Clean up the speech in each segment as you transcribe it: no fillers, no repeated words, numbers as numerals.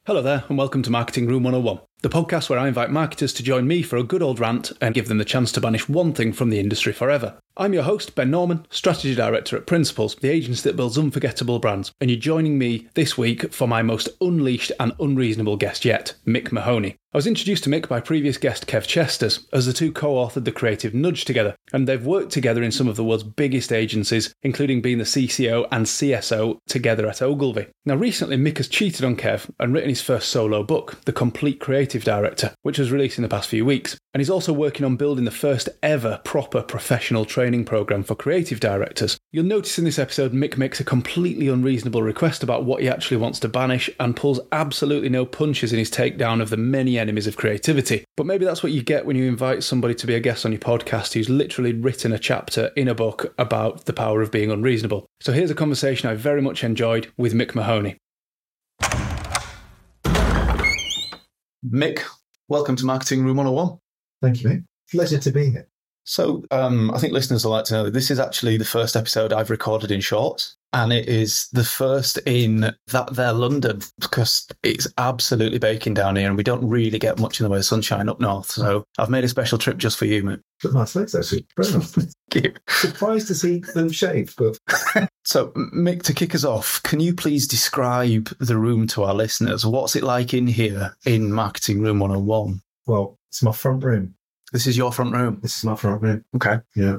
Hello there, and welcome to Marketing Room 101, the podcast where I invite marketers to join me for a good old rant and give them the chance to banish one thing from the industry forever. I'm your host, Ben Norman, Strategy Director at Principles, the agency that builds unforgettable brands, and you're joining me this week for my most unleashed and unreasonable guest yet, Mick Mahoney. I was introduced to Mick by previous guest Kev Chesters, as the two co-authored The Creative Nudge together, and they've worked together in some of the world's biggest agencies, including being the CCO and CSO together at Ogilvy. Now recently Mick has cheated on Kev and written his first solo book, The Complete Creative Director, which was released in the past few weeks, and he's also working on building the first ever proper professional training program for creative directors. You'll notice in this episode Mick makes a completely unreasonable request about what he actually wants to banish and pulls absolutely no punches in his takedown of the many enemies of creativity. But maybe that's what you get when you invite somebody to be a guest on your podcast who's literally written a chapter in a book about the power of being unreasonable. So here's a conversation I very much enjoyed with Mick Mahoney. Mick, welcome to Marketing Room 101. Thank you, mate. Pleasure to be here. So I think listeners will like to know that this is actually the first episode I've recorded in shorts, and it is the first in that there London, because it's absolutely baking down here and we don't really get much in the way of sunshine up north. So I've made a special trip just for you, mate. But nice legs, actually. Very nice. Thank you. Surprised to see them shaved, but... So, Mick, to kick us off, can you please describe the room to our listeners? What's it like in here in Marketing Room 101? Well, it's my front room. This is your front room? This is my front room. Okay. Yeah.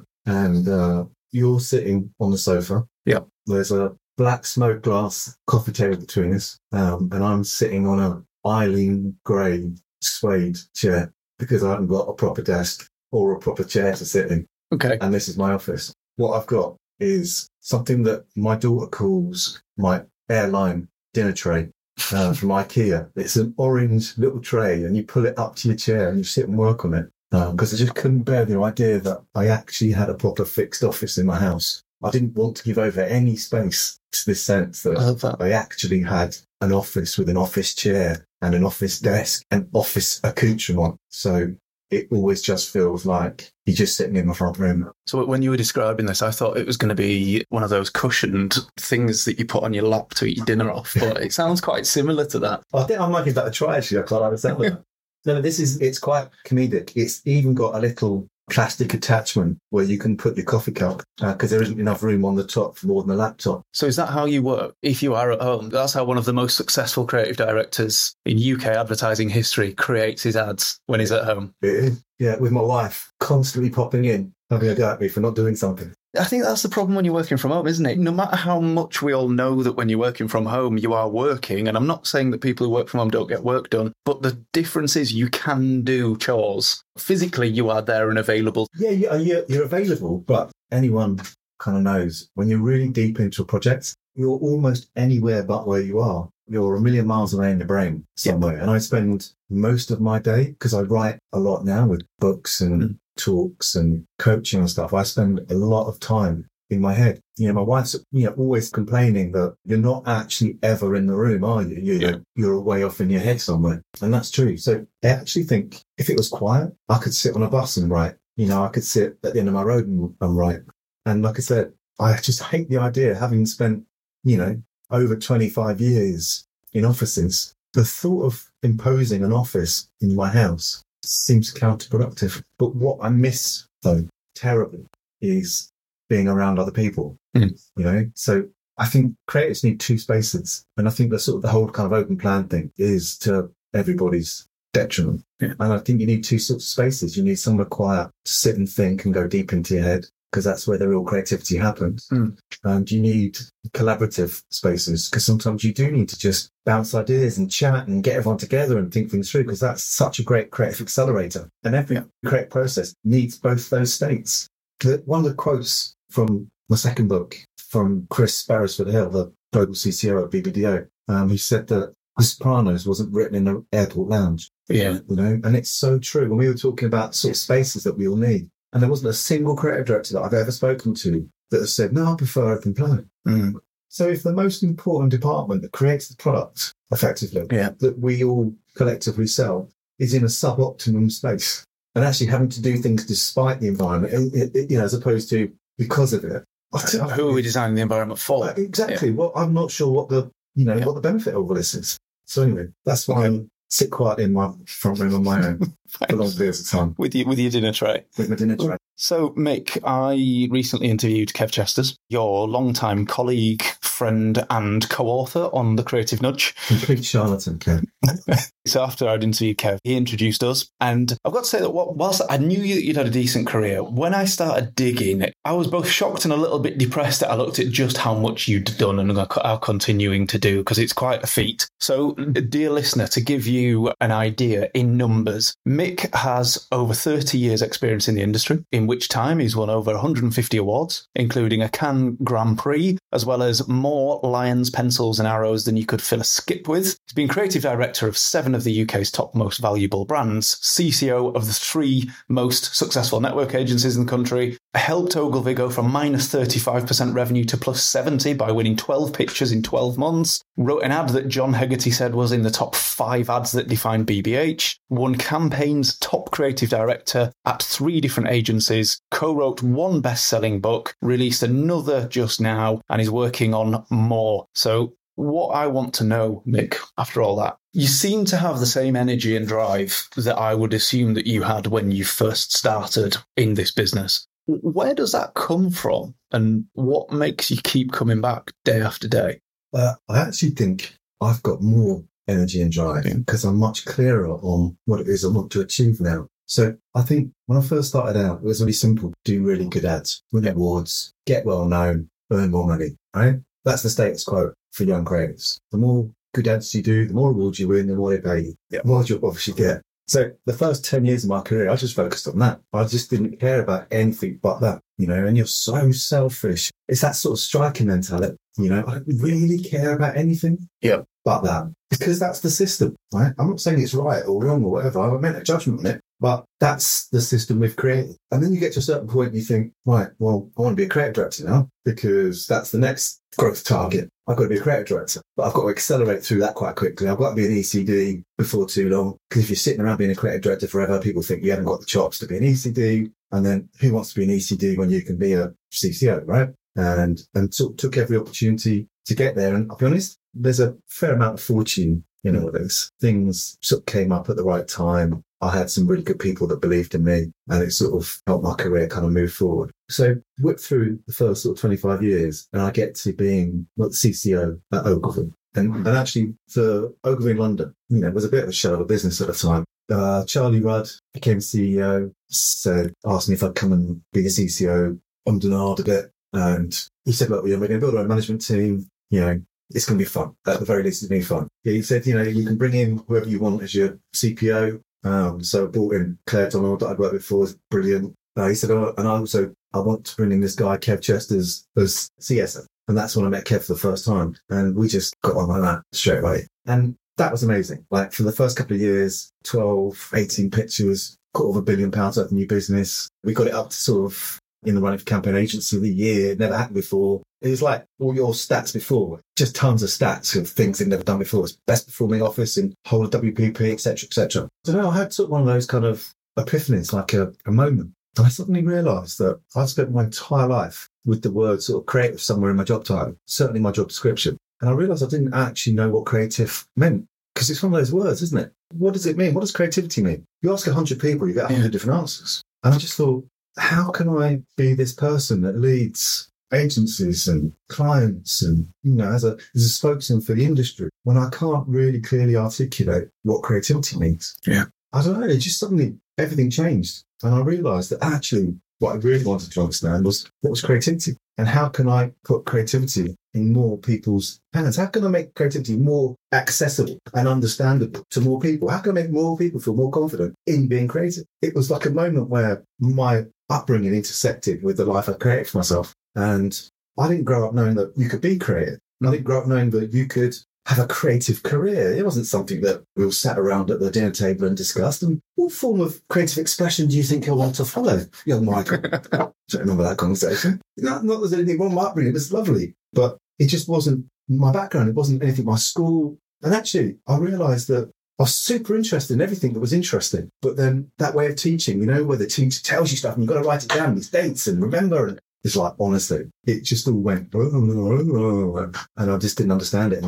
And you're sitting on the sofa. Yeah. There's a black smoke glass coffee table between us. And I'm sitting on a Eileen grey suede chair because I haven't got a proper desk or a proper chair to sit in. Okay. And this is my office. What I've got is something that my daughter calls my airline dinner tray from IKEA. It's an orange little tray and you pull it up to your chair and you sit and work on it. Because I just couldn't bear the idea that I actually had a proper fixed office in my house. I didn't want to give over any space to this sense that I actually had an office with an office chair and an office desk and office accoutrement. So it always just feels like you're just sitting in my front room. So when you were describing this, I thought it was going to be one of those cushioned things that you put on your lap to eat your dinner off, but it sounds quite similar to that. I think I might give that a try, actually. I quite like the sound of that. No, it's quite comedic. It's even got a little plastic attachment where you can put your coffee cup because there isn't enough room on the top for more than a laptop. So is that how you work? If you are at home, that's how one of the most successful creative directors in UK advertising history creates his ads when he's at home. It is. Yeah, with my wife constantly popping in, having a go at me for not doing something. I think that's the problem when you're working from home, isn't it? No matter how much we all know that when you're working from home, you are working. And I'm not saying that people who work from home don't get work done, but the difference is you can do chores. Physically, you are there and available. Yeah, you're available, but anyone kind of knows when you're really deep into a project, you're almost anywhere but where you are. You're a million miles away in your brain somewhere. Yep. And I spend most of my day, because I write a lot now with books and talks and coaching and stuff, I spend a lot of time in my head. You know, my wife's always complaining that you're not actually ever in the room, are you? You're way off in your head somewhere. And that's true. So I actually think if it was quiet, I could sit on a bus and write. You know, I could sit at the end of my road and write. And like I said, I just hate the idea, having spent, over 25 years in offices, the thought of imposing an office in my house seems counterproductive. But what I miss, though, terribly, is being around other people, So I think creatives need two spaces. And I think the whole kind of open plan thing is to everybody's detriment. Yeah. And I think you need two sorts of spaces. You need somewhere quiet to sit and think and go deep into your head, because that's where the real creativity happens. And you need collaborative spaces, because sometimes you do need to just bounce ideas and chat and get everyone together and think things through, because that's such a great creative accelerator. And every creative process needs both those states. One of the quotes from my second book, from Chris Beresford-Hill, the global CCO at BBDO, he said that The Sopranos wasn't written in an airport lounge. Yeah. And it's so true. When we were talking about sort of spaces that we all need, and there wasn't a single creative director that I've ever spoken to that has said, no, I prefer open plan. So if the most important department that creates the product effectively, that we all collectively sell, is in a suboptimum space and actually having to do things despite the environment, as opposed to because of it. Who are we designing the environment for? Exactly. Well, I'm not sure what the benefit of all this is. So anyway, that's why I sit quietly in my front room on my own for long periods of time. With your dinner tray. With my dinner tray. So, Mick, I recently interviewed Kev Chesters, your longtime colleague, friend, and co-author on The Creative Nudge. Complete charlatan, Kev. So after I'd interviewed Kev, he introduced us. And I've got to say that whilst I knew you'd had a decent career, when I started digging, I was both shocked and a little bit depressed that I looked at just how much you'd done and are continuing to do, because it's quite a feat. So, dear listener, to give you an idea in numbers, Mick has over 30 years experience in the industry, in which time he's won over 150 awards, including a Cannes Grand Prix, as well as more Lions, pencils and arrows than you could fill a skip with. He's been creative director of 7 of the UK's top most valuable brands, CCO of the 3 most successful network agencies in the country, helped Ogilvy go from minus 35% revenue to plus 70 by winning 12 pitches in 12 months, wrote an ad that John Hegarty said was in the top 5 ads that defined BBH, won Campaign's top creative director at 3 different agencies, co-wrote 1 best-selling book, released another just now, and is working on more. So what I want to know, Mick, after all that, you seem to have the same energy and drive that I would assume that you had when you first started in this business. Where does that come from? And what makes you keep coming back day after day? I actually think I've got more energy and drive because I'm much clearer on what it is I want to achieve now. So I think when I first started out, it was really simple. Do really good ads, win awards, get well known, earn more money, right? That's the status quo for young creatives. The more good ads you do, the more awards you win, the more they pay you, the more you'll obviously get. So the first 10 years of my career, I just focused on that. I just didn't care about anything but that, and you're so selfish. It's that sort of striking mentality, I don't really care about anything but that, because that's the system, right? I'm not saying it's right or wrong or whatever. I haven't made a judgment on it, but that's the system we've created. And then you get to a certain point and you think, right, well, I want to be a creative director now because that's the next growth target. I've got to be a creative director, but I've got to accelerate through that quite quickly. I've got to be an ECD before too long, because if you're sitting around being a creative director forever, people think you haven't got the chops to be an ECD. And then who wants to be an ECD when you can be a CCO, right? And took every opportunity to get there. And I'll be honest, there's a fair amount of fortune in all this. Things sort of came up at the right time. I had some really good people that believed in me, and it sort of helped my career kind of move forward. So whip through the first sort of 25 years and I get to being the CCO at Ogilvy. And actually for Ogilvy in London, it was a bit of a shell of a business at the time. Charlie Rudd became CEO, asked me if I'd come and be the CCO, ummed and ahed a bit. And he said, look, we're going to build our own management team. It's going to be fun. At the very least, it's going to be fun. He said, you can bring in whoever you want as your CPO. So I brought in Claire Donald that I'd worked with before, was brilliant. He said, I want to bring in this guy, Kev Chesters, as CSO. And that's when I met Kev for the first time. And we just got on like that straight away. And that was amazing. Like for the first couple of years, 12, 18 pitches, £250 million worth of new business. We got it up to sort of in the running for Campaign Agency of the Year. Never happened before. It was like all your stats before, just tons of stats of things they've never done before. It's best performing office in whole of WPP, etc., etc. So I had sort of one of those kind of epiphanies, like a moment. And I suddenly realised that I'd spent my entire life with the word sort of creative somewhere in my job title, certainly my job description. And I realised I didn't actually know what creative meant, because it's one of those words, isn't it? What does it mean? What does creativity mean? You ask 100 people, you get 100 different answers. And I just thought, how can I be this person that leads agencies and clients and, as a spokesman for the industry when I can't really clearly articulate what creativity means? Yeah. I don't know. It just suddenly, everything changed. And I realised that actually what I really wanted to understand was what was creativity, and how can I put creativity in more people's hands? How can I make creativity more accessible and understandable to more people? How can I make more people feel more confident in being creative? It was like a moment where my upbringing intersected with the life I created for myself. And I didn't grow up knowing that you could be creative. I didn't grow up knowing that you could have a creative career. It wasn't something that we all sat around at the dinner table and discussed. And what form of creative expression do you think you'll want to follow, young Michael? I don't remember that conversation. Not that there's anything wrong with my upbringing. It was lovely. But it just wasn't my background. It wasn't anything my school. And actually, I realised that I was super interested in everything that was interesting. But then that way of teaching, where the teacher tells you stuff and you've got to write it down, these dates and remember. And it's like, honestly, it just all went, and I just didn't understand it anymore.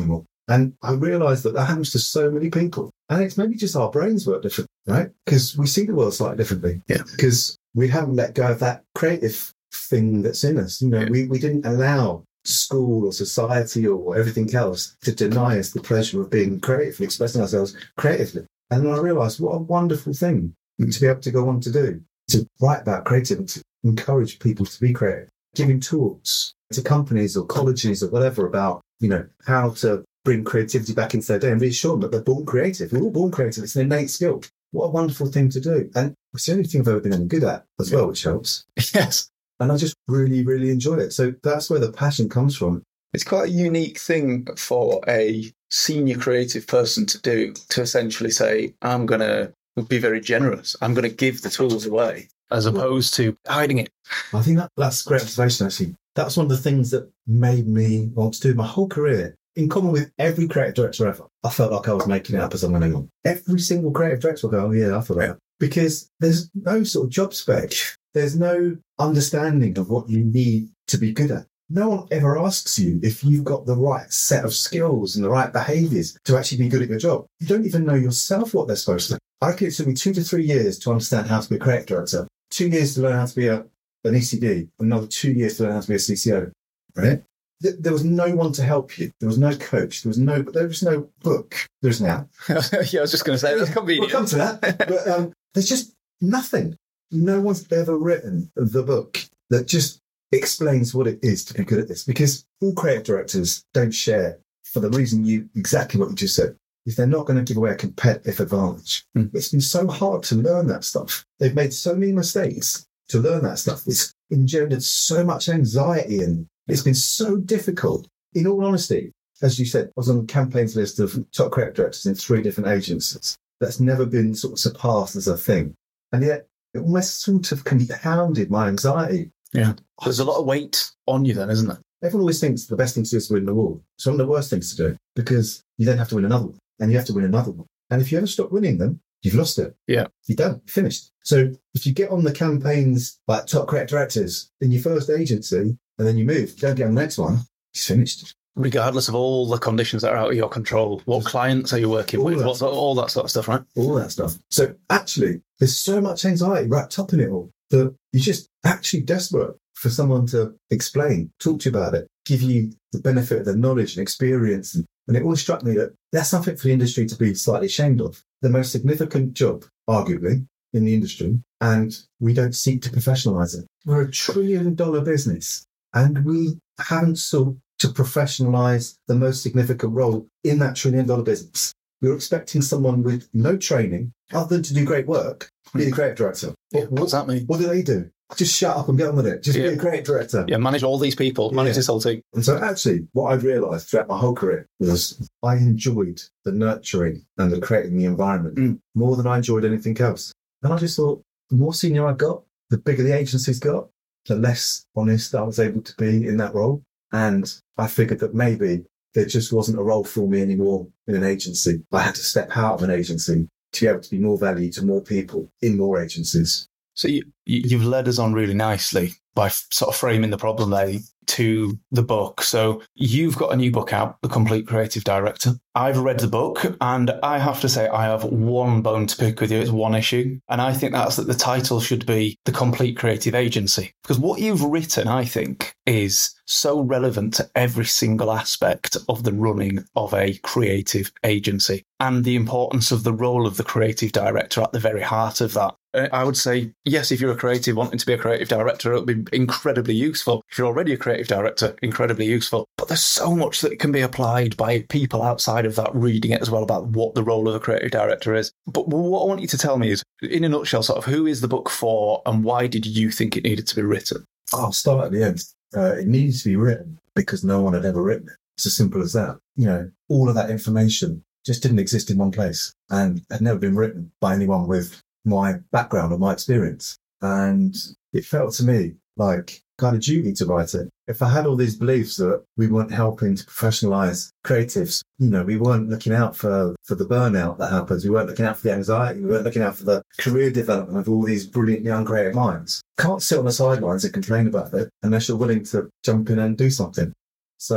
And I realised that happens to so many people. And it's maybe just our brains work differently, right? Because we see the world slightly differently. Yeah. Because we haven't let go of that creative thing that's in us. You know, we didn't allow school or society or everything else to deny us the pleasure of being creative, expressing ourselves creatively. And then I realised what a wonderful thing to be able to go on to do, to write about creativity, encourage people to be creative, giving talks to companies or colleges or whatever about, you know, how to bring creativity back into their day and reassure them that they're born creative. We're all born creative. It's an innate skill. What a wonderful thing to do. And it's the only thing I've ever been any good at as well, which helps. Yes. And I just really, really enjoy it. So that's where the passion comes from. It's quite a unique thing for a senior creative person to do, to essentially say, I'm going to be very generous. I'm going to give the tools away, as opposed to hiding it. I think that's a great observation, actually. That's one of the things that made me want to do my whole career. In common with every creative director ever, I felt like I was making it up as I went along. Every single creative director will go, oh yeah, I thought that. Because there's no sort of job spec. There's no understanding of what you need to be good at. No one ever asks you if you've got the right set of skills and the right behaviours to actually be good at your job. You don't even know yourself what they're supposed to do. I reckon it took me 2 to 3 years to understand how to be a creative director, 2 years to learn how to be an ECD, another 2 years to learn how to be a CCO, right? There was no one to help you. There was no coach. There was no book. There's now. Yeah, I was just going to say, that's convenient. We'll come to that. But there's just nothing. No one's ever written the book that just explains what it is to be good at this, because all creative directors don't share for the reason exactly what you just said, is they're not going to give away a competitive advantage. It's been so hard to learn that stuff. They've made so many mistakes to learn that stuff. It's engendered so much anxiety and it's been so difficult. In all honesty, as you said, I was on the campaigns list of top creative directors in 3 different agencies. That's never been sort of surpassed as a thing. And yet it almost sort of compounded my anxiety. Yeah. There's a lot of weight on you then, isn't there? Everyone always thinks the best thing to do is to win the award. It's one of the worst things to do, because you then have to win another one and you have to win another one. And if you ever stop winning them, you've lost it. Yeah. You're done. You're finished. So if you get on the campaigns like top creative directors in your first agency and then you move, you don't get on the next one, it's finished. Regardless of all the conditions that are out of your control, what clients are you working with, all that sort of stuff, right? All that stuff. So actually, there's so much anxiety wrapped up in it all that you're just actually desperate for someone to explain, talk to you about it, give you the benefit of their knowledge and experience. And it always struck me that that's something for the industry to be slightly ashamed of. The most significant job, arguably, in the industry, and we don't seek to professionalise it. We're $1 trillion business, and we haven't sought to professionalise the most significant role in that $1 trillion business. We're expecting someone with no training, other than to do great work, be a creative director. What's that mean? What do they do? Just shut up and get on with it. Just be a creative director. Yeah, manage all these people, manage this whole team. And so actually, what I've realised throughout my whole career was I enjoyed the nurturing and the creating the environment more than I enjoyed anything else. And I just thought, the more senior I got, the bigger the agencies got, the less honest I was able to be in that role. And I figured that maybe there just wasn't a role for me anymore in an agency. I had to step out of an agency to be able to be more value to more people in more agencies. So you've led us on really nicely by sort of framing the problem there to the book. So you've got a new book out, The Complete Creative Director. I've read the book and I have to say I have one bone to pick with you. It's one issue. And I think that's that the title should be The Complete Creative Agency. Because what you've written, I think, is so relevant to every single aspect of the running of a creative agency and the importance of the role of the creative director at the very heart of that. I would say, yes, if you're a creative wanting to be a creative director, it'll be incredibly useful. If you're already a creative director, incredibly useful. But there's so much that can be applied by people outside of that reading it as well about what the role of a creative director is. But what I want you to tell me is, in a nutshell, sort of who is the book for and why did you think it needed to be written? I'll start at the end. It needed to be written because no one had ever written it. It's as simple as that. You know, all of that information just didn't exist in one place and had never been written by anyone with my background or my experience. And it felt to me like kind of duty to write it. If I had all these beliefs that we weren't helping to professionalise creatives, you know, we weren't looking out for the burnout that happens. We weren't looking out for the anxiety. We weren't looking out for the career development of all these brilliant young creative minds. Can't sit on the sidelines and complain about it unless you're willing to jump in and do something. So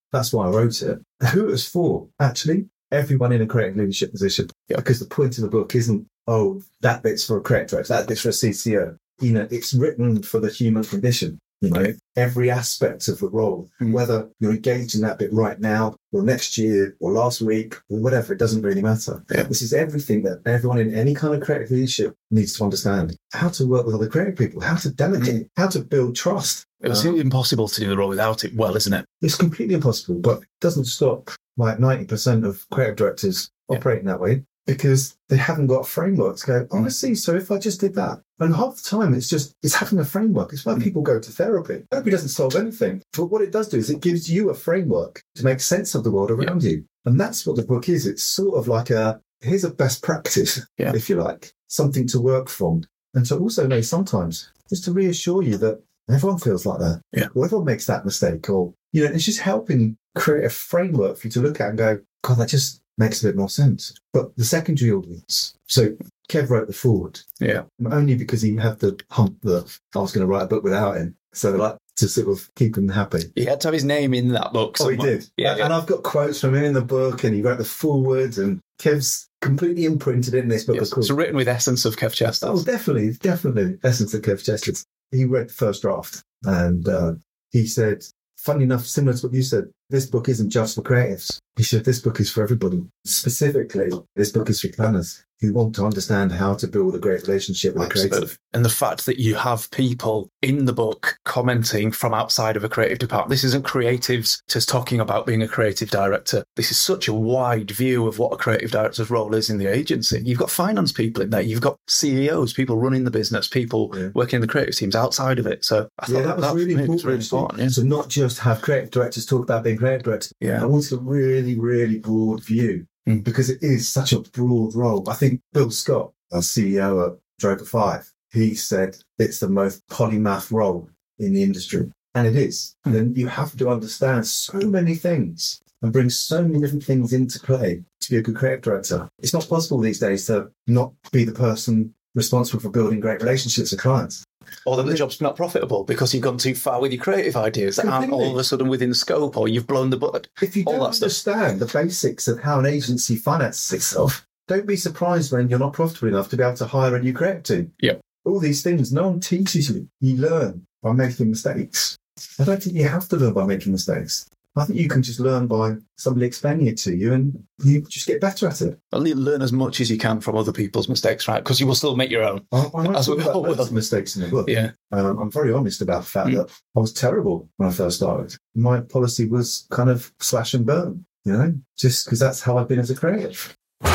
That's why I wrote it. Who it was for, actually? Everyone in a creative leadership position. Yeah. Because the point of the book isn't, oh, that bit's for a creative director, that bit's for a CCO. You know, it's written for the human condition. You know, every aspect of the role, whether you're engaged in that bit right now or next year or last week or whatever, it doesn't really matter. Yeah. This is everything that everyone in any kind of creative leadership needs to understand. How to work with other creative people, how to delegate, how to build trust. It was impossible to do the role without it well, isn't it? It's completely impossible, but it doesn't stop like 90% of creative directors operating that way because they haven't got frameworks. Go, oh, I see. So if I just did that, and half the time it's having a framework. It's why people go to therapy. Therapy doesn't solve anything, but what it does do is it gives you a framework to make sense of the world around you. And that's what the book is. It's sort of like here's a best practice, if you like, something to work from. And to also know sometimes just to reassure you that everyone feels like that. Yeah. Or everyone makes that mistake, or, you know, it's just helping create a framework for you to look at and go, God, that just makes a bit more sense. But the secondary audience. So Kev wrote the foreword. Yeah. Only because he had the hump that I was going to write a book without him. So like to sort of keep him happy. He had to have his name in that book somewhere. Oh, he did. Yeah. And I've got quotes from him in the book, and he wrote the foreword, and Kev's completely imprinted in this book. Yes. Of course. It's written with essence of Kev Chester. Oh, definitely. Essence of Kev Chester. He read the first draft, and he said, funny enough, similar to what you said, this book isn't just for creatives. He said, this book is for everybody. Specifically, this book is for planners who want to understand how to build a great relationship with a creative. And the fact that you have people in the book commenting from outside of a creative department. This isn't creatives just talking about being a creative director. This is such a wide view of what a creative director's role is in the agency. You've got finance people in there. You've got CEOs, people running the business, people working in the creative teams outside of it. So I thought that was really important. Yeah. So not just have creative directors talk about being creative directors. Yeah. I wanted a really, really broad view because it is such a broad role. I think Bill Scott, our CEO at Droga 5, he said it's the most polymath role in the industry. And it is. Then you have to understand so many things and bring so many different things into play to be a good creative director. It's not possible these days to not be the person responsible for building great relationships with clients. Or that the job's not profitable because you've gone too far with your creative ideas that aren't all of a sudden within scope, or you've blown the budget. If you don't understand the basics of how an agency finances itself, don't be surprised when you're not profitable enough to be able to hire a new creative team. Yep. All these things, no one teaches you. You learn by making mistakes. I don't think you have to learn by making mistakes. I think you can just learn by somebody explaining it to you, and you just get better at it. Only learn as much as you can from other people's mistakes, right? Because you will still make your own. I talk about lots of mistakes in the book. Yeah. I'm very honest about the fact that I was terrible when I first started. My policy was kind of slash and burn, you know, just because that's how I've been as a creative.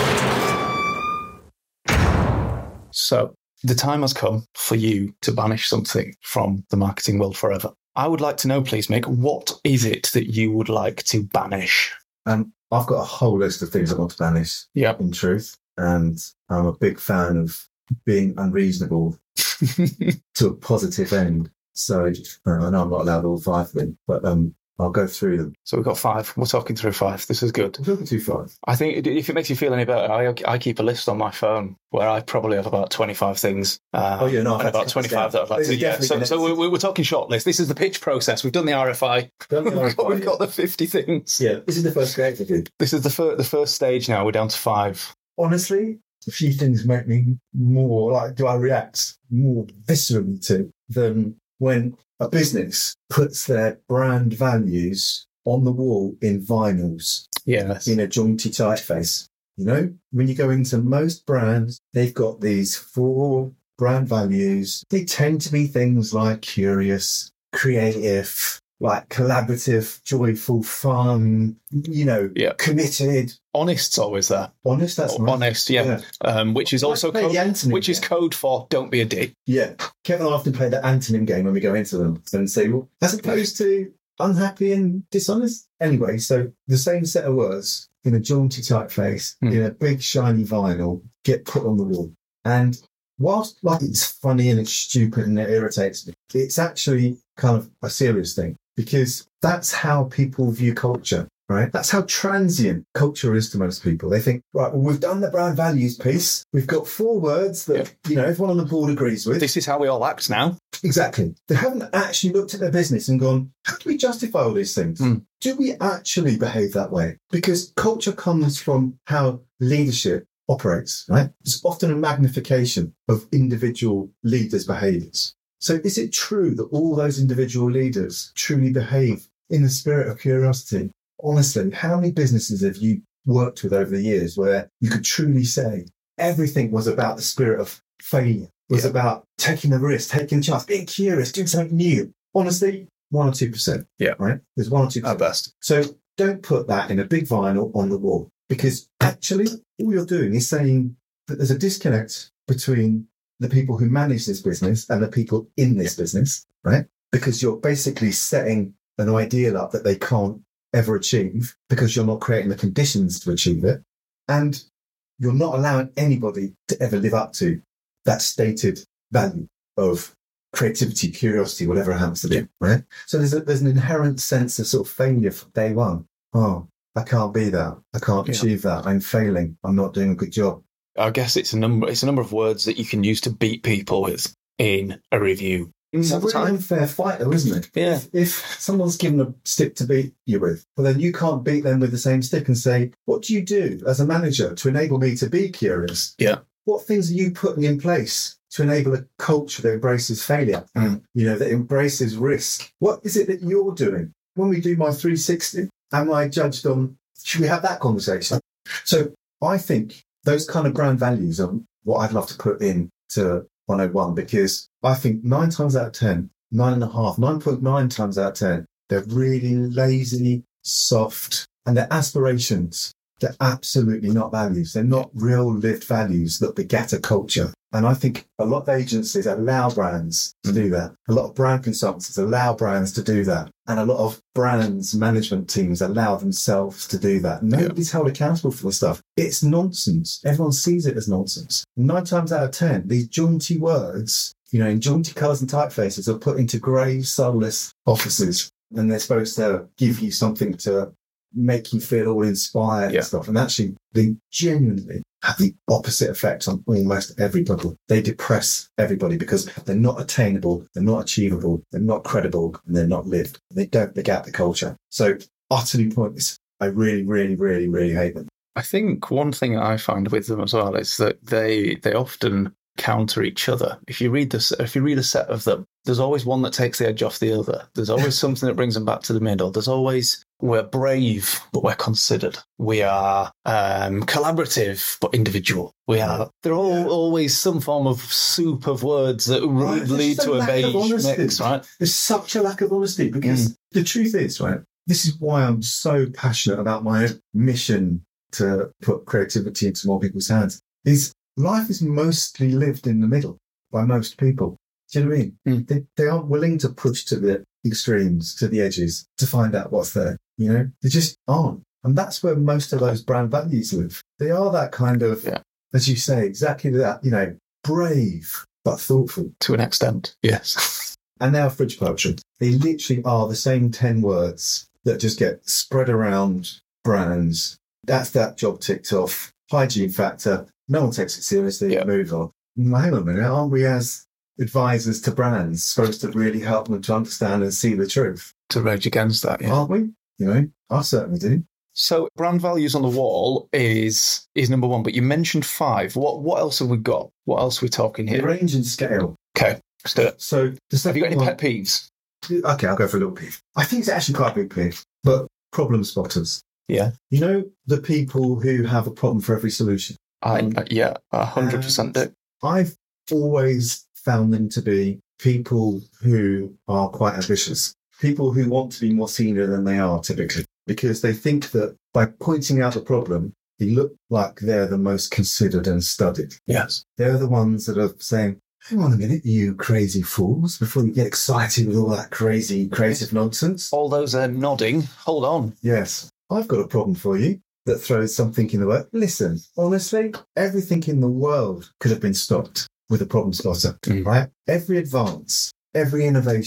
So the time has come for you to banish something from the marketing world forever. I would like to know, please, Mick, what is it that you would like to banish? I've got a whole list of things I want to banish, in truth. And I'm a big fan of being unreasonable to a positive end. So I know I'm not allowed all 5 of them, but I'll go through them. So we've got 5. We're talking through 5. This is good. We're talking through 5. I think if it makes you feel any better, I keep a list on my phone where I probably have about 25 things. And about 25 that I'd like to. Yeah. So we're talking short list. This is the pitch process. We've done the RFI. We've got the 50 things. Yeah. This is the first creative thing. This is the first stage now. We're down to 5. Honestly, a few things make me more do I react more viscerally to than when a business puts their brand values on the wall in vinyls. Yes. In a jaunty typeface. You know, when you go into most brands, they've got these 4 brand values. They tend to be things like curious, creative, like collaborative, joyful, fun, committed. Honest's always there. Honest, that's right. Honest, yeah. Which is also code for don't be a dick. Yeah. Kevin and I often play the antonym game when we go into them and say, well, as opposed to unhappy and dishonest. Anyway, so the same set of words in a jaunty typeface, in a big shiny vinyl, get put on the wall. And whilst it's funny and it's stupid and it irritates me, it's actually kind of a serious thing because that's how people view culture right? That's how transient culture is to most people. They think, right, well, we've done the brand values piece. We've got 4 words that, everyone on the board agrees with. This is how we all act now. Exactly. They haven't actually looked at their business and gone, how do we justify all these things? Do we actually behave that way? Because culture comes from how leadership operates, right? It's often a magnification of individual leaders' behaviors. So is it true that all those individual leaders truly behave in the spirit of curiosity? Honestly, how many businesses have you worked with over the years where you could truly say everything was about the spirit of failure, was about taking a risk, taking a chance, being curious, doing something new? Honestly, 1 or 2%. Yeah. Right? There's 1 or 2%. At best. So don't put that in a big vinyl on the wall, because actually all you're doing is saying that there's a disconnect between the people who manage this business and the people in this business, right? Because you're basically setting an ideal up that they can't ever achieve because you're not creating the conditions to achieve it. And you're not allowing anybody to ever live up to that stated value of creativity, curiosity, whatever it happens to be, right? So there's an inherent sense of sort of failure from day one. Oh, I can't be that. I can't achieve that. I'm failing. I'm not doing a good job. I guess it's a number of words that you can use to beat people with in a review. It's a really unfair fight, though, isn't it? Yeah. If someone's given a stick to beat you with, well, then you can't beat them with the same stick and say, what do you do as a manager to enable me to be curious? Yeah. What things are you putting in place to enable a culture that embraces failure? That embraces risk? What is it that you're doing? When we do my 360, am I judged on, should we have that conversation? So I think those kind of brand values are what I'd love to put into 101, because I think 9 times out of 10, 9.9 times out of 10, they're really lazy, soft, and they're aspirations. They're absolutely not values. They're not real lived values that beget a culture. And I think a lot of agencies allow brands to do that. A lot of brand consultants allow brands to do that. And a lot of brands management teams allow themselves to do that. Nobody's held accountable for this stuff. It's nonsense. Everyone sees it as nonsense. 9 times out of 10, these jaunty words, in jaunty colours and typefaces are put into grey, soulless offices. And they're supposed to give you something to make you feel all inspired and stuff. And actually, they genuinely have the opposite effect on almost everybody. They depress everybody because they're not attainable, they're not achievable, they're not credible, and they're not lived. They don't beget the culture. So utterly pointless. I really, really, really, really hate them. I think one thing I find with them as well is that they often counter each other. If you read a set of them, there's always one that takes the edge off the other. There's always something that brings them back to the middle. There's always, we're brave, but we're considered. We are collaborative, but individual. They're all always some form of soup of words that lead to a beige mix, right? There's such a lack of honesty because the truth is, right, this is why I'm so passionate about my mission to put creativity into more people's hands, is life is mostly lived in the middle by most people. Do you know what I mean? They aren't willing to push to the extremes, to the edges, to find out what's there. They just aren't. And that's where most of those brand values live. They are that kind of, as you say, exactly that, brave, but thoughtful. To an extent, yes. And they are fridge poetry. They literally are the same 10 words that just get spread around brands. That's that job ticked off. Hygiene factor. No one takes it seriously. Move on. Hang on a minute. Aren't we, as advisors to brands, supposed to really help them to understand and see the truth? To rage against that, Aren't we? I certainly do. So brand values on the wall is number 1, but you mentioned 5. What else have we got? What else are we talking here? The range and scale. Okay, let's do it. So have you got any pet peeves? Okay, I'll go for a little peeve. I think it's actually quite a big peeve, but problem spotters. Yeah. The people who have a problem for every solution. 100% do. I've always found them to be people who are quite ambitious, people who want to be more senior than they are typically, because they think that by pointing out the problem, they look like they're the most considered and studied. Yes. They're the ones that are saying, hang on a minute, you crazy fools, before you get excited with all that crazy creative nonsense. All those are nodding. Hold on. Yes. I've got a problem for you that throws something in the work. Listen, honestly, everything in the world could have been stopped with a problem spotter, right? Every advance, every innovation,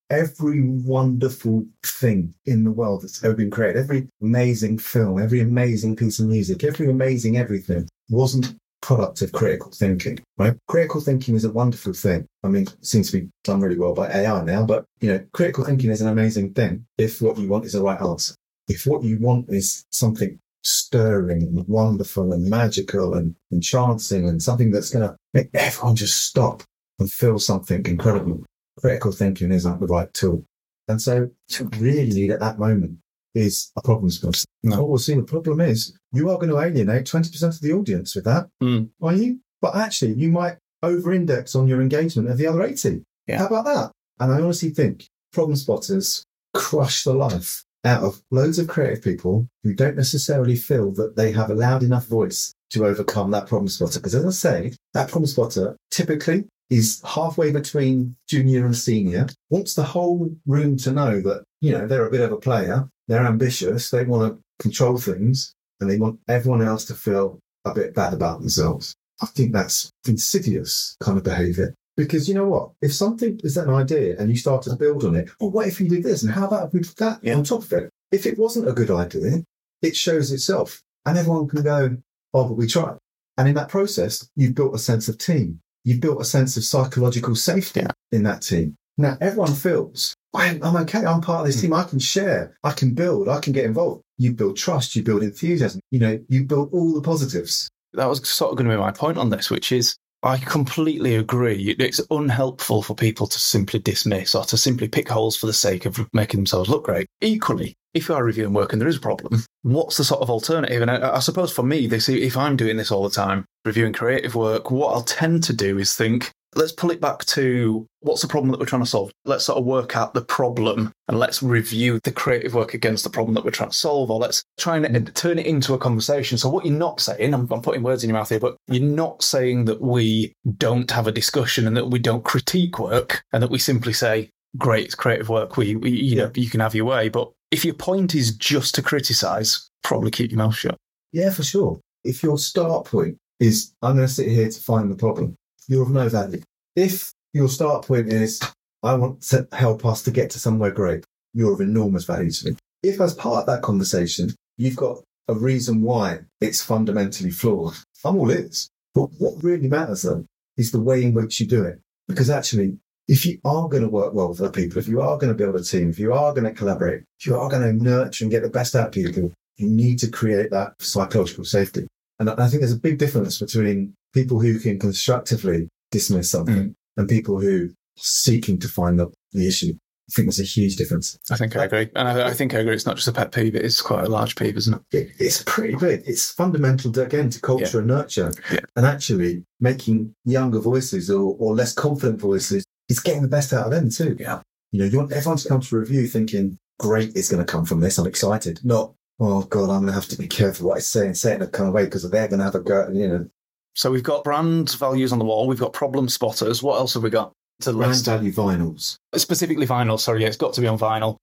every wonderful thing in the world that's ever been created, every amazing film, every amazing piece of music, every amazing everything wasn't product of critical thinking, right? Critical thinking is a wonderful thing. I mean, it seems to be done really well by AI now, but, critical thinking is an amazing thing if what you want is the right answer. If what you want is something stirring and wonderful and magical and enchanting and something that's going to make everyone just stop and feel something incredible, critical thinking isn't the right tool. And so what you really need at that moment is a problem spotter. No. What we'll see, the problem is you are going to alienate 20% of the audience with that, are you? But actually, you might over-index on your engagement of the other 80. Yeah. How about that? And I honestly think problem spotters crush the life out of loads of creative people who don't necessarily feel that they have a loud enough voice to overcome that problem spotter. Because as I say, that problem spotter typically is halfway between junior and senior, wants the whole room to know that, they're a bit of a player, they're ambitious, they want to control things, and they want everyone else to feel a bit bad about themselves. I think that's insidious kind of behaviour. Because you know what? If something is an idea and you start to build on it, well, what if you did this? And how about if we did that on top of it? If it wasn't a good idea, it shows itself. And everyone can go, oh, but we tried. And in that process, you've built a sense of team. You've built a sense of psychological safety in that team. Now, everyone feels, I'm okay, I'm part of this team. I can share, I can build, I can get involved. You build trust, you build enthusiasm. You build all the positives. That was sort of going to be my point on this, which is, I completely agree. It's unhelpful for people to simply dismiss or to simply pick holes for the sake of making themselves look great. Equally, if you are reviewing work and there is a problem, what's the sort of alternative? And I suppose for me, if I'm doing this all the time, reviewing creative work, what I'll tend to do is think, let's pull it back to what's the problem that we're trying to solve? Let's sort of work out the problem and let's review the creative work against the problem that we're trying to solve, or let's try and turn it into a conversation. So what you're not saying, I'm putting words in your mouth here, but you're not saying that we don't have a discussion and that we don't critique work and that we simply say, great, it's creative work, you can have your way. But if your point is just to criticise, probably keep your mouth shut. Yeah, for sure. If your start point is, I'm going to sit here to find the problem, you're of no value. If your start point is, I want to help us to get to somewhere great, you're of enormous value to me. If as part of that conversation, you've got a reason why it's fundamentally flawed, I'm all ears. But what really matters, though, is the way in which you do it. Because actually, if you are going to work well with other people, if you are going to build a team, if you are going to collaborate, if you are going to nurture and get the best out of people, you need to create that psychological safety. And I think there's a big difference between people who can constructively dismiss something and people who are seeking to find the issue. I think there's a huge difference. I think I agree. And I think I agree. It's not just a pet peeve, it's quite a large peeve, isn't it? It's pretty big. It's fundamental, to culture and nurture. Yeah. And actually making younger voices or less confident voices is getting the best out of them too. Yeah. You want everyone to come to a review thinking, great is going to come from this. I'm excited. Not, oh God, I'm going to have to be careful what I say and say it in a kind of way because they're going to have a go, So we've got brand values on the wall. We've got problem spotters. What else have we got? Brand value vinyls. Specifically vinyl, sorry. Yeah, it's got to be on vinyl.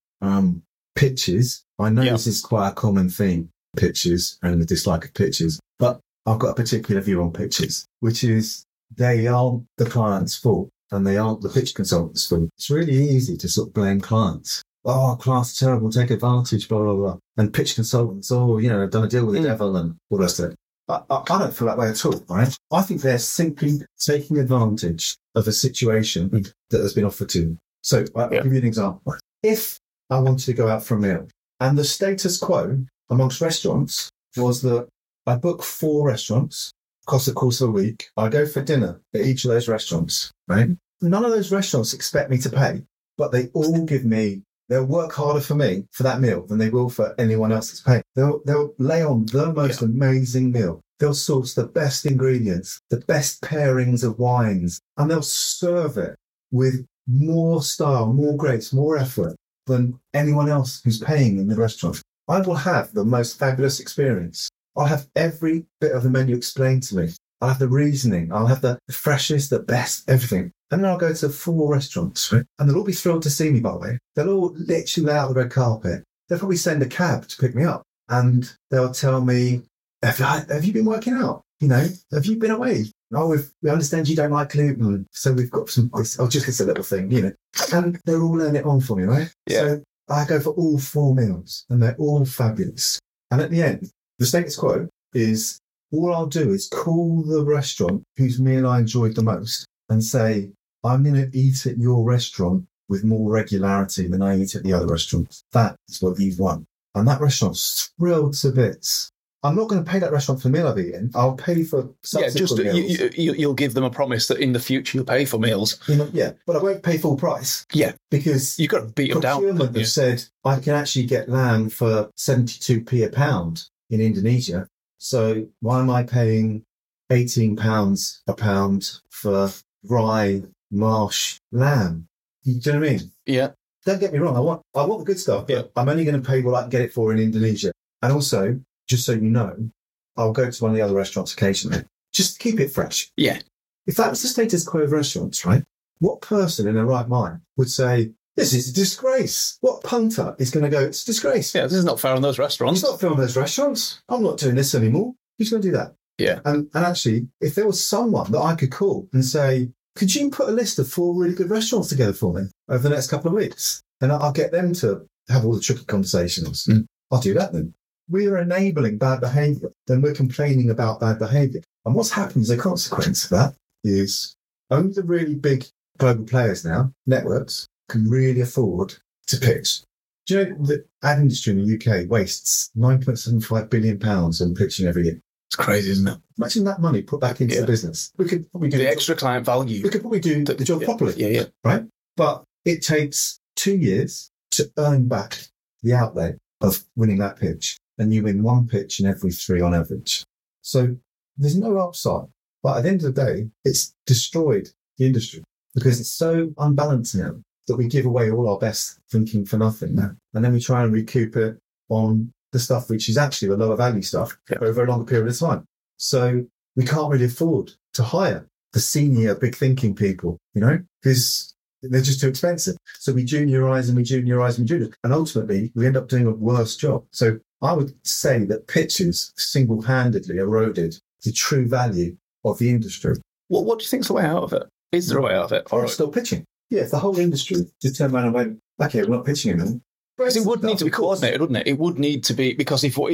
Pitches. I know this is quite a common theme, pitches and the dislike of pitches, but I've got a particular view on pitches, which is they aren't the client's fault and they aren't the pitch consultant's fault. It's really easy to sort of blame clients. Oh, client's terrible, take advantage, blah, blah, blah. And pitch consultants, I've done a deal with the devil and all that stuff. I don't feel that way at all, right? I think they're simply taking advantage of a situation that has been offered to them. So I'll give you an example. If I wanted to go out for a meal and the status quo amongst restaurants was that I book 4 restaurants across the course of a week. I go for dinner at each of those restaurants, right? None of those restaurants expect me to pay, but they all they'll work harder for me for that meal than they will for anyone else that's paying. They'll lay on the most amazing meal. They'll source the best ingredients, the best pairings of wines, and they'll serve it with more style, more grace, more effort than anyone else who's paying in the restaurant. I will have the most fabulous experience. I'll have every bit of the menu explained to me. I'll have the reasoning. I'll have the freshest, the best, everything. And then I'll go to 4 restaurants, right? And they'll all be thrilled to see me, by the way. They'll all literally lay out the red carpet. They'll probably send a cab to pick me up. And they'll tell me, have you been working out? Have you been away? Oh, we understand you don't like gluten, so we've got some. Just it's a little thing, And they're all laying it on for me, right? Yeah. So I go for all 4 meals, and they're all fabulous. And at the end, the status quo is all I'll do is call the restaurant whose meal I enjoyed the most and say, I'm going to eat at your restaurant with more regularity than I eat at the other restaurants. That is what you've won. And that restaurant's thrilled to bits. I'm not going to pay that restaurant for the meal I've eaten. I'll pay for subsequent meals. You'll give them a promise that in the future you'll pay for meals. But I won't pay full price. Yeah. Because you've got to beat them down. Procurement have said, I can actually get lamb for 72p a pound in Indonesia. So why am I paying £18 a pound for dry marsh lamb? Do you know what I mean? Yeah. Don't get me wrong. I want the good stuff. Yeah. I'm only going to pay what I can get it for in Indonesia. And also, just so you know, I'll go to one of the other restaurants occasionally. Just keep it fresh. Yeah. If that was the status quo of restaurants, right? What person in their right mind would say, this is a disgrace? What punter is going to go, it's a disgrace? Yeah, this is not fair on those restaurants. It's not fair on those restaurants. I'm not doing this anymore. Who's going to do that? Yeah. And actually, if there was someone that I could call and say, could you put a list of 4 really good restaurants together for me over the next couple of weeks? And I'll get them to have all the tricky conversations. I'll do that then. We are enabling bad behaviour, then we're complaining about bad behaviour. And what's happened as a consequence of that is only the really big global players now, networks, can really afford to pitch. Do you know the ad industry in the UK wastes £9.75 billion on pitching every year? It's crazy, isn't it? Imagine that money put back into the business. We could probably do the extra client value. We could probably do the job properly. Yeah. Right? But it takes 2 years to earn back the outlay of winning that pitch. And you win 1 pitch in every 3 on average. So there's no upside. But at the end of the day, it's destroyed the industry because it's so unbalanced now that we give away all our best thinking for nothing now. And then we try and recoup it on the stuff which is actually the lower value stuff over a longer period of time. So we can't really afford to hire the senior big thinking people, because they're just too expensive. So we juniorize and we juniorize and we juniorize. And ultimately, we end up doing a worse job. So I would say that pitches single-handedly eroded the true value of the industry. What do you think's the way out of it? Is there a way out of it? Or still pitching? Yeah, if the whole industry just turned around and went, okay, we're not pitching anymore. Because it would need to be coordinated, wouldn't it? It would need to be, because if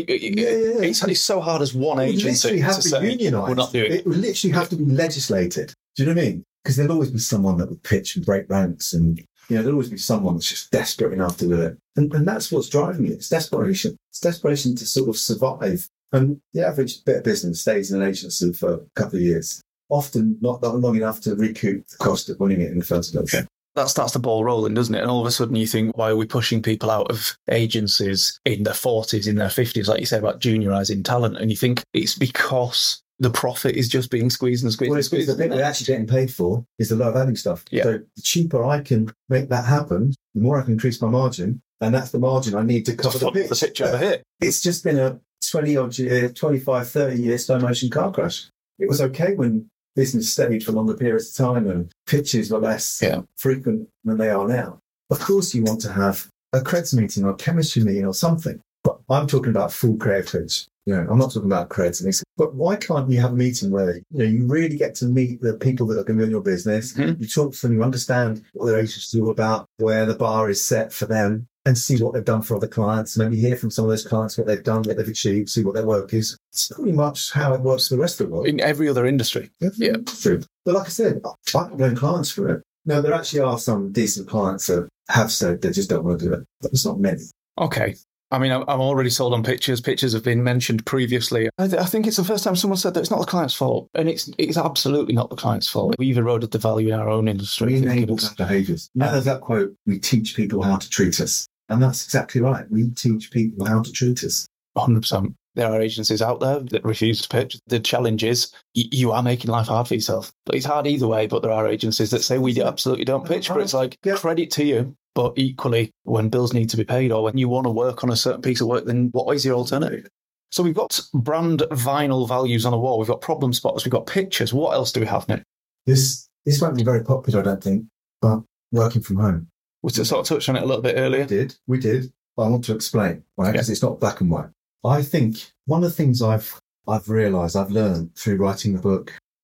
it's so hard as one agency to say, we're not doing it. It would literally have to be legislated. Do you know what I mean? Because there'll always be someone that would pitch and break ranks, and there'll always be someone that's just desperate enough to do it. And that's what's driving it. It's desperation. It's desperation to sort of survive. And the average bit of business stays in an agency for a couple of years, often not long enough to recoup the cost of running it in the first place. Okay. That starts the ball rolling, doesn't it? And all of a sudden you think, why are we pushing people out of agencies in their 40s, in their 50s, like you said about juniorising talent? And you think it's because the profit is just being squeezed and squeezed and squeezed. The bit we're actually getting paid for is the lower value stuff. Yeah. So the cheaper I can make that happen, the more I can increase my margin. And that's the margin I need to cover the pitch over here. It's just been a 20-odd year, 25, 30-year slow-motion car crash. It was okay when business stayed for longer periods of time and pitches were less frequent than they are now. Of course, you want to have a creds meeting or a chemistry meeting or something. But I'm talking about full creative pitch. I'm not talking about creds. But why can't you have a meeting where you really get to meet the people that are going to be in your business? Mm-hmm. You talk to them, you understand what their agency is all about, where the bar is set for them, and see what they've done for other clients. Maybe hear from some of those clients what they've done, what they've achieved, see what their work is. It's pretty much how it works for the rest of the world. In every other industry. Yeah. True. But like I said, I can blame clients for it. Now, there actually are some decent clients that have said they just don't want to do it. But there's not many. Okay. I mean, I'm already sold on pictures. Pictures have been mentioned previously. I think it's the first time someone said that it's not the client's fault. And it's absolutely not the client's fault. We've eroded the value in our own industry. We enable bad behaviours. There's that quote, we teach people how to treat us. And that's exactly right. We teach people how to treat us. 100%. There are agencies out there that refuse to pitch. The challenge is you are making life hard for yourself. But it's hard either way, but there are agencies that say we absolutely don't pitch. But it's like, credit to you. But equally, when bills need to be paid or when you want to work on a certain piece of work, then what is your alternative? So we've got brand vinyl values on a wall. We've got problem spotters. We've got pictures. What else do we have now? This won't be very popular, I don't think, but working from home. We sort of touched on it a little bit earlier. We did. But I want to explain, right? Because it's not black and white. I think one of the things I've realised, I've learned through writing the book,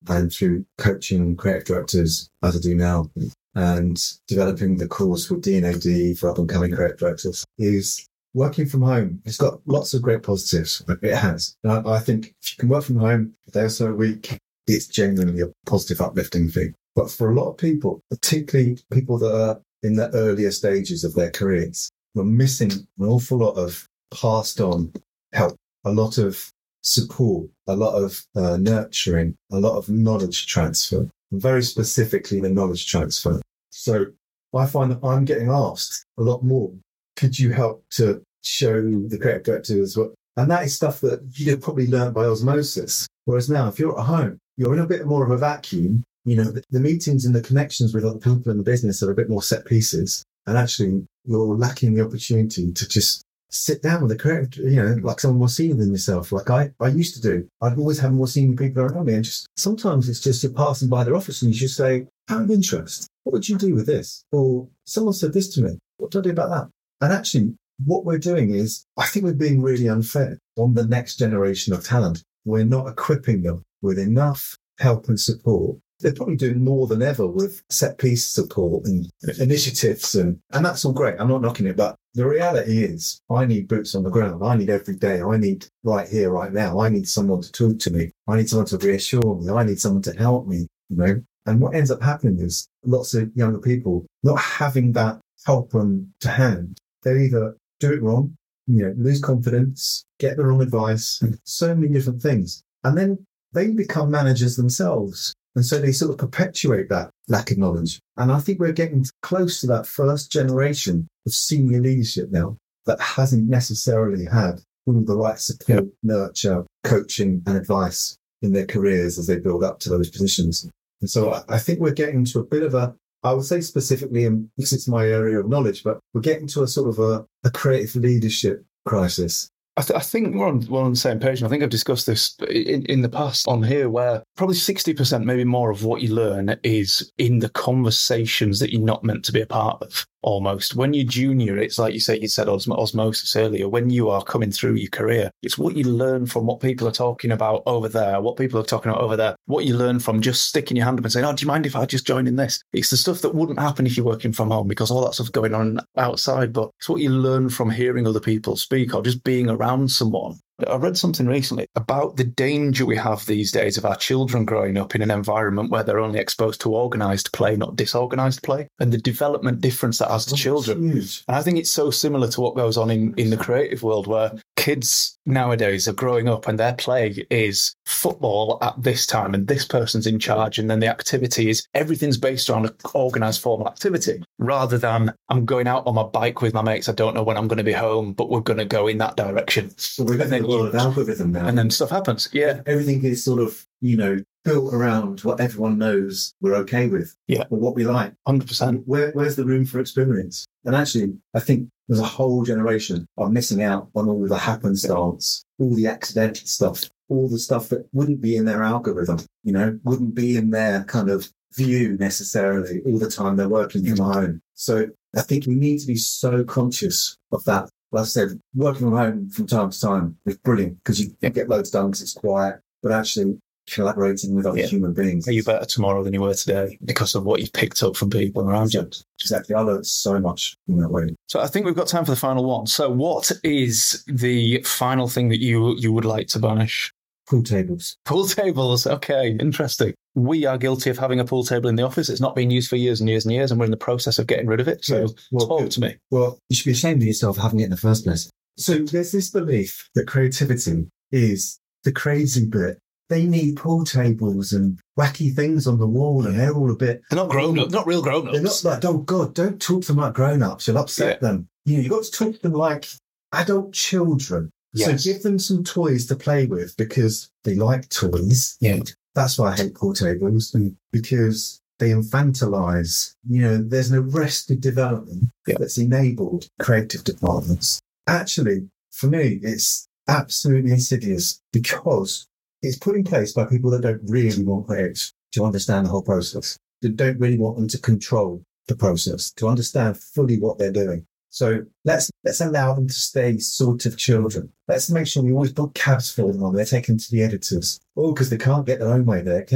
and through coaching creative directors, as I do now, and developing the course with D&AD for up-and-coming creative directors, is working from home. It's got lots of great positives. It has. And I think if you can work from home a day or so a week, it's genuinely a positive, uplifting thing. But for a lot of people, particularly people that are in the earlier stages of their careers, we're missing an awful lot of passed on help, a lot of support, a lot of nurturing, a lot of knowledge transfer, very specifically the knowledge transfer. So I find that I'm getting asked a lot more, could you help to show the creative directors what? And that is stuff that you'd probably learned by osmosis. Whereas now, if you're at home, you're in a bit more of a vacuum. You know, the meetings and the connections with other people in the business are a bit more set pieces. And actually, you're lacking the opportunity to just sit down with a creative, you know, like someone more senior than yourself, like I used to do. I'd always have more senior people around me, and just sometimes it's just you're passing by their office and you just say, out of interest, what would you do with this? Or someone said this to me, what do I do about that? And actually, what we're doing is, I think we're being really unfair on the next generation of talent. We're not equipping them with enough help and support. They're probably doing more than ever with set piece support and initiatives, and that's all great. I'm not knocking it, but the reality is I need boots on the ground. I need every day. I need right here, right now. I need someone to talk to me. I need someone to reassure me. I need someone to help me, you know. And what ends up happening is lots of younger people not having that help to hand. They either do it wrong, you know, lose confidence, get the wrong advice, and so many different things. And then they become managers themselves. And so they sort of perpetuate that lack of knowledge. And I think we're getting close to that first generation of senior leadership now that hasn't necessarily had all the right support, nurture, coaching and advice in their careers as they build up to those positions. And so I think we're getting to a bit of I would say specifically, and this is my area of knowledge, but we're getting to a sort of a creative leadership crisis. I think we're on the same page. And I think I've discussed this in the past on here, where probably 60%, maybe more, of what you learn is in the conversations that you're not meant to be a part of. Almost when you're junior, it's like you said osmosis earlier. When you are coming through your career, it's what you learn from what people are talking about over there, what people are talking about over there, what you learn from just sticking your hand up and saying, oh, do you mind if I just join in this? It's the stuff that wouldn't happen if you're working from home, because all that stuff's going on outside, but it's what you learn from hearing other people speak or just being around someone. I read something recently about the danger we have these days of our children growing up in an environment where they're only exposed to organised play, not disorganised play, and the development difference that has to children. And I think it's so similar to what goes on in the creative world, where kids nowadays are growing up and their play is football at this time and this person's in charge, and then the activity is everything's based around an organised formal activity, rather than I'm going out on my bike with my mates, I don't know when I'm going to be home, but we're going to go in that direction. So we're getting a lot of algorithm now. And then stuff happens. Yeah. Everything is sort of, you know, built around what everyone knows we're okay with. Yeah. Or what we like. 100%. Where's the room for experience? And actually, I think there's a whole generation of missing out on all the happenstance, all the accidental stuff, all the stuff that wouldn't be in their algorithm, you know, wouldn't be in their kind of view necessarily all the time they're working from home. So I think we need to be so conscious of that. Like I said, working from home from time to time is brilliant because you get loads done because it's quiet, but actually collaborating with other human beings. Are you better tomorrow than you were today because of what you've picked up from people around you? Exactly. I learned so much in that way. So I think we've got time for the final one. So what is the final thing that you would like to banish? Pool tables. Pool tables. Okay, interesting. We are guilty of having a pool table in the office. It's not been used for years and years and years, and we're in the process of getting rid of it. So talk to me. Well, you should be ashamed of yourself having it in the first place. So there's this belief that creativity is the crazy bit. They need pool tables and wacky things on the wall, and they're all a bit... They're not grown-ups, not real grown-ups. They're not like, oh God, don't talk to them like grown-ups. You'll upset them. You know, you've got to talk to them like adult children. Yes. So give them some toys to play with because they like toys. Yeah. That's why I hate pool tables, because they infantilize. You know, there's an arrested development that's enabled creative departments. Actually, for me, it's absolutely insidious because it's put in place by people that don't really want creatives to understand the whole process. They don't really want them to control the process, to understand fully what they're doing. So let's allow them to stay sort of children. Let's make sure we always book cabs for them when they're taken to the editors. Oh, because they can't get their own way there, can they?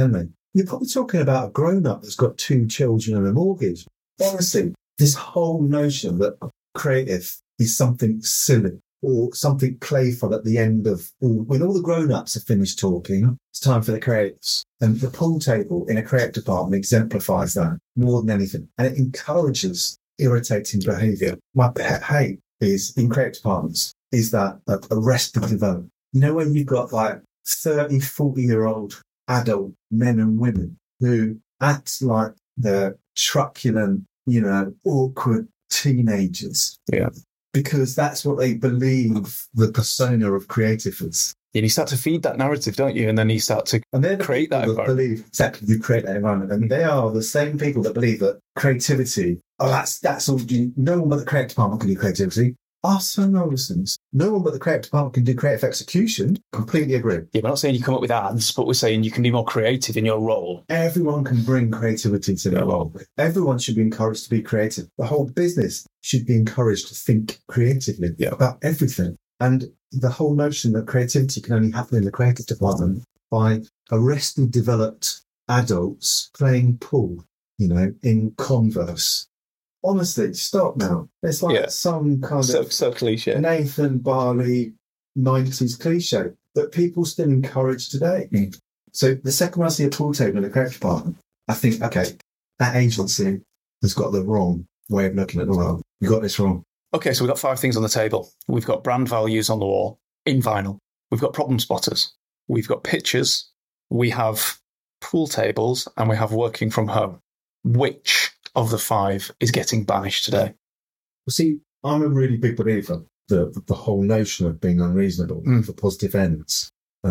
You're probably talking about a grown-up that's got 2 children and a mortgage. Honestly, this whole notion that creative is something silly or something playful at the end of, when all the grown-ups have finished talking, it's time for the creatives. And the pool table in a creative department exemplifies that more than anything. And it encourages irritating behaviour. My pet hate is, in creative departments, is that arrested development. You know, when you've got like 30, 40-year-old adult men and women who act like they're truculent, awkward teenagers. Yeah. Because that's what they believe the persona of creative is. And you start to feed that narrative, don't you? And then you start to create that environment. Believe exactly, you create that environment. And they are the same people that believe that creativity, that's all, no one but the creative department can do creativity. Are so nonsense. No one but the creative department can do creative execution. Completely agree. Yeah, we're not saying you come up with ads, but we're saying you can be more creative in your role. Everyone can bring creativity to their role. Everyone should be encouraged to be creative. The whole business should be encouraged to think creatively about everything. And the whole notion that creativity can only happen in the creative department by arrested, developed adults playing pool, in Converse. Honestly, stop now. It's like some kind of so cliche. Nathan Barley 90s cliche that people still encourage today. Mm. So the second one I see a pool table in the creative department, I think, okay, that agency has got the wrong way of looking at the world. You got this wrong. Okay, so we've got 5 things on the table. We've got brand values on the wall in vinyl. We've got problem spotters. We've got pictures. We have pool tables, and we have working from home. Which of the 5 is getting banished today? Well, see, I'm a really big believer that the whole notion of being unreasonable for positive ends.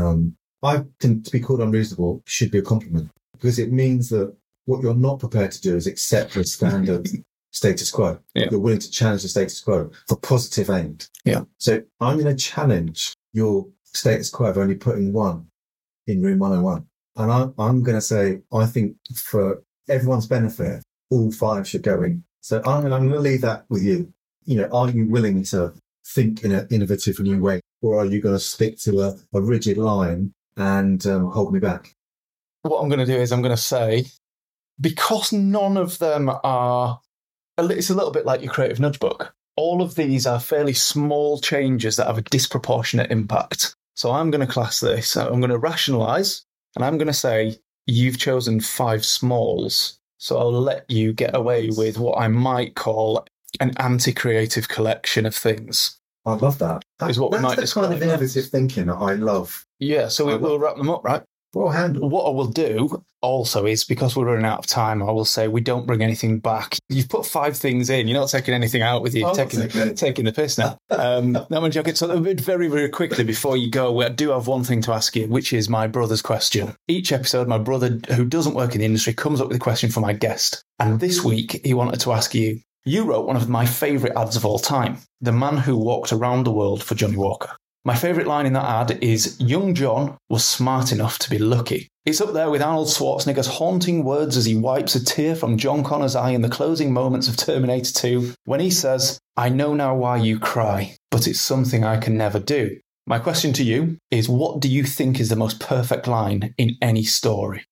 I think to be called unreasonable should be a compliment, because it means that what you're not prepared to do is accept the standard status quo. Yeah. You're willing to challenge the status quo for positive end. Yeah. So I'm going to challenge your status quo of only putting 1 in room 101. And I'm going to say, I think for everyone's benefit, all 5 should go in. So I'm going to leave that with you. Are you willing to think in an innovative new way, or are you going to stick to a rigid line and hold me back? What I'm going to do is I'm going to say, because none of them are, it's a little bit like your creative nudge book. All of these are fairly small changes that have a disproportionate impact. So I'm going to class this, I'm going to rationalise, and I'm going to say, you've chosen 5 smalls. So I'll let you get away with what I might call an anti-creative collection of things. I love that. That's what we might describe. That's the kind of innovative thinking that I love. Yeah, so we'll wrap them up, right? Well handled. What I will do also is, because we're running out of time, I will say we don't bring anything back. You've put 5 things in. You're not taking anything out with you. You're taking the piss now. No, I'm joking. So very, very quickly before you go, I do have one thing to ask you, which is my brother's question. Each episode, my brother, who doesn't work in the industry, comes up with a question for my guest. And this week, he wanted to ask you, you wrote one of my favourite ads of all time, The Man Who Walked Around the World for Johnnie Walker. My favourite line in that ad is, young John was smart enough to be lucky. It's up there with Arnold Schwarzenegger's haunting words as he wipes a tear from John Connor's eye in the closing moments of Terminator 2, when he says, I know now why you cry, but it's something I can never do. My question to you is, what do you think is the most perfect line in any story?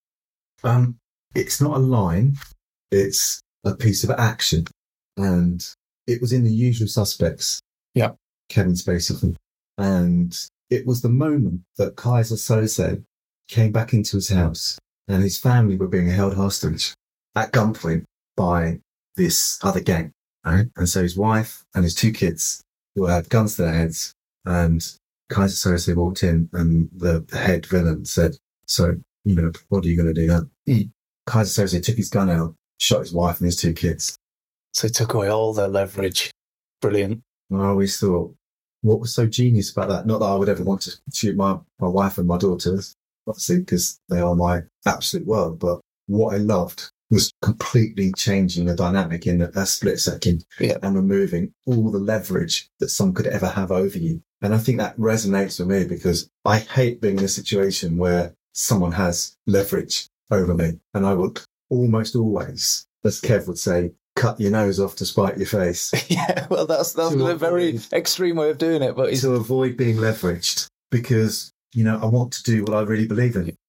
It's not a line, it's a piece of action. And it was in The Usual Suspects. Yeah. Kevin Spacey. And it was the moment that Kaiser Soze came back into his house and his family were being held hostage at gunpoint by this other gang. Right? And so his wife and his 2 kids who had guns to their heads, and Kaiser Soze walked in and the head villain said, so, what are you going to do now? Kaiser Soze took his gun out, shot his wife and his 2 kids. So he took away all their leverage. Brilliant. I always thought, what was so genius about that? Not that I would ever want to shoot my wife and my daughters, obviously, because they are my absolute world. But what I loved was completely changing the dynamic in a split second and removing all the leverage that some could ever have over you. And I think that resonates with me, because I hate being in a situation where someone has leverage over me. And I would almost always, as Kev would say, cut your nose off to spite your face. Yeah, well, that's a very extreme way of doing it. But to avoid being leveraged, because, I want to do what I really believe in.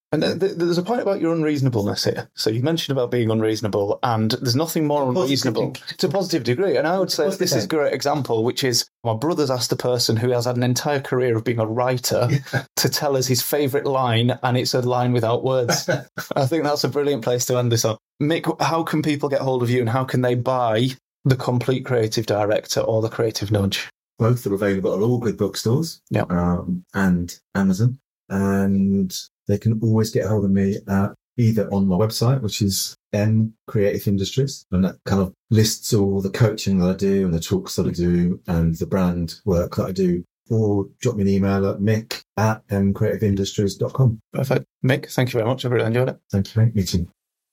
And there's a point about your unreasonableness here. So you mentioned about being unreasonable, and there's nothing more unreasonable to a positive degree. And I would say this is a great example, which is my brother's asked a person who has had an entire career of being a writer to tell us his favourite line, and it's a line without words. I think that's a brilliant place to end this on. Mick, how can people get hold of you, and how can they buy The Complete Creative Director or The Creative Nudge? Both are available at all good bookstores and Amazon. And they can always get hold of me either on my website, which is M Creative Industries, and that kind of lists all the coaching that I do and the talks that I do and the brand work that I do, or drop me an email at mick@mcreativeindustries.com. Perfect. Mick, thank you very much. I really enjoyed it. Thank you, mate. Me too.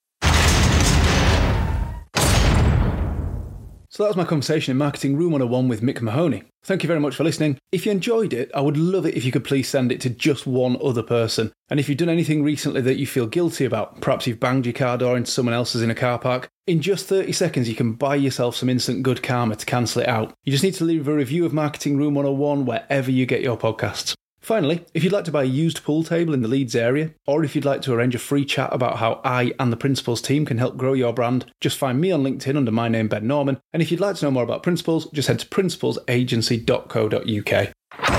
So that was my conversation in Marketing Room 101 with Mick Mahoney. Thank you very much for listening. If you enjoyed it, I would love it if you could please send it to just one other person. And if you've done anything recently that you feel guilty about, perhaps you've banged your car door into someone else's in a car park, in just 30 seconds you can buy yourself some instant good karma to cancel it out. You just need to leave a review of Marketing Room 101 wherever you get your podcasts. Finally, if you'd like to buy a used pool table in the Leeds area, or if you'd like to arrange a free chat about how I and the Principles team can help grow your brand, just find me on LinkedIn under my name, Ben Norman. And if you'd like to know more about Principles, just head to principlesagency.co.uk.